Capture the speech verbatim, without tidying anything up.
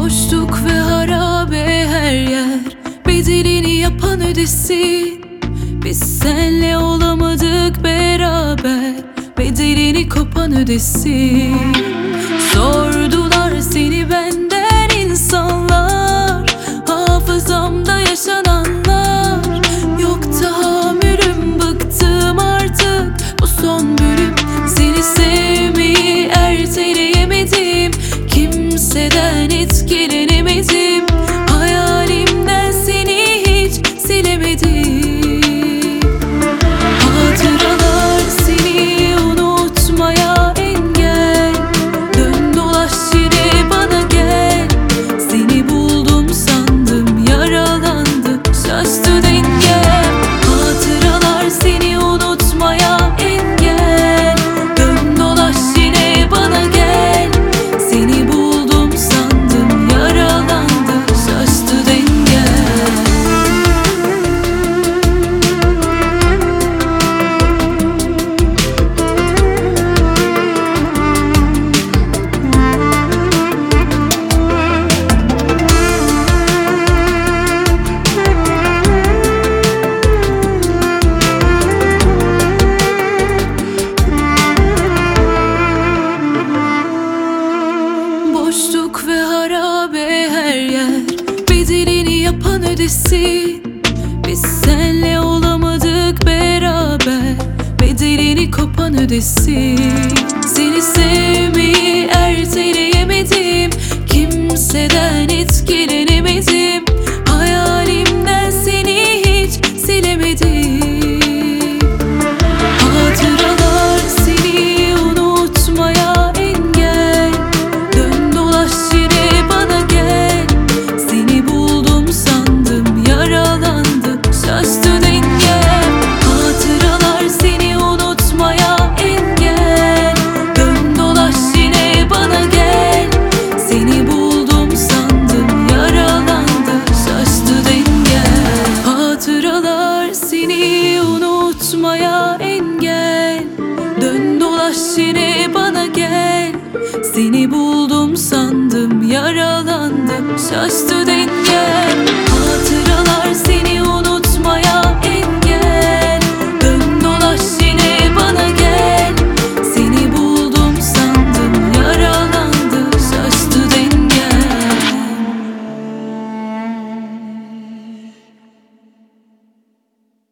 Boşluk ve harabe her yer, bedelini yapan ödesin. Biz senle olamadık beraber, bedelini kopan ödesin. Sordular seni benden insanlar, hafızamda yaşananlar. Yok tahammülüm, bıktım artık, bu son bölüm. Seni sevmeyi erteleyemedim, kimseden etkilenemedim. Hayalimden seni hiç silemedim. Hatıralar seni unutmaya engel. Dön dolaş yine bana gel. Seni buldum sandım, yaralandım, şaştı dengem. Hatıralar seni unutmaya engel. Dön dolaş yine bana gel. Seni buldum sandım, yaralandım, şaştı dengem. Boşluk ve harabe her yer, bedelini yapan ödesin. Biz senle olamadık beraber, bedelini kopan ödesin. Seni sevmeyi erteleyemedim, kimseden etkilenemedim. Hayalimden seni hiç silemedim. Hatıralar seni unutmaya engel. Dön dolaş yine bana gel. Seni buldum sandım, yaralandım, şaştı dengem. Hatıralar seni unutmaya engel. Dön dolaş yine bana gel. Seni buldum sandım, yaralandım, şaştı dengem. Hatıralar seni unutmaya engel. Dön dolaş yine bana gel. Seni buldum sandım, yaralandım, şaştı